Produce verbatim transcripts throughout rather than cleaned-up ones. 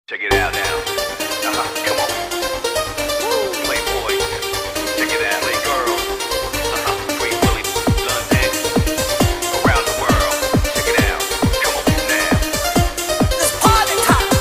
Check it out now. Uh-huh, come on. Woo, Playboy. Check it out, hey girls. Uh-huh, Free Willy, London. Around the world. Check it out. Come on now. It's party time.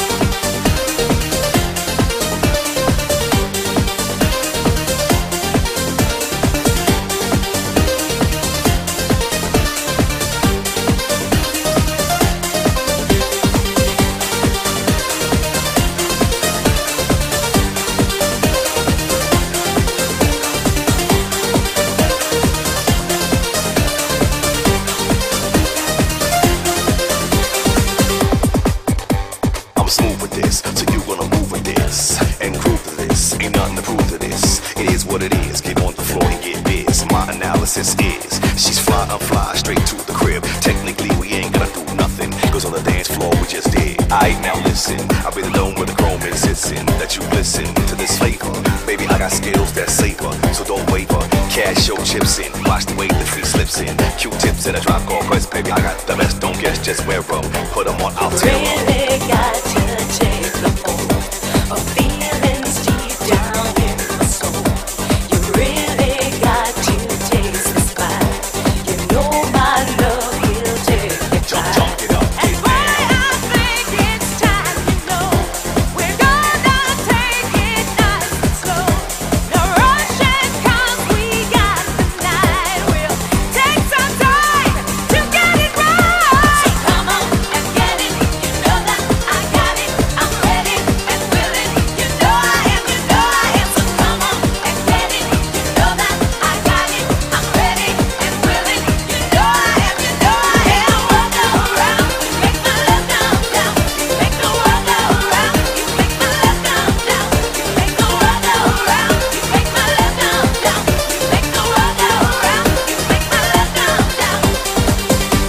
Smooth with this, so you gonna move with this and groove to this. Ain't nothing to prove to this. It is what it is. Get on the floor and get biz. My analysis is she's fly, I'm fly, straight to the crib. Technically, we ain't gotta do nothing. Cause on the dance floor, we just did. Aight, now listen. I've been alone where the grown man sits in. That you listen to this flavor. Baby, I got skills that savor, so don't waver. Cash your chips in. Watch the way the free slips in. Q-tips and a drop gold price, baby. I got the best, don't guess, just wear them. Put them on, I'll tell them. Really got to take the hold of feelings deep down in my soul. You really got to taste the spine. You know my love will take you Jump, high. jump, get up, And get why down. I think it's time, you know, we're gonna take it nice and slow. No rushing 'cause we got the night. We'll take some time to get it right. So come on and get it. You know that I got it. I'm ready and willing. You know I am. You know I am. So come on and get it. You know that I got it. I'm ready and willing. You know I am. You know I am. World go around. You make my love down, down. You make the world go around. You make my love down, down. You make the world go around. You make my love down, down. You make the world go around. You make my love down, down.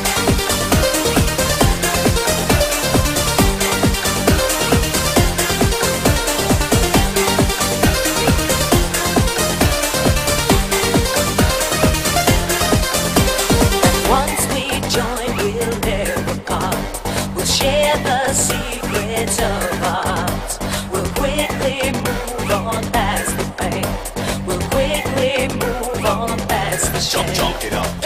Once we join, we'll never part. We'll share the secrets of our hearts. We'll quickly move on past the pain. We'll quickly move on past the shame. Jump, jump, get up,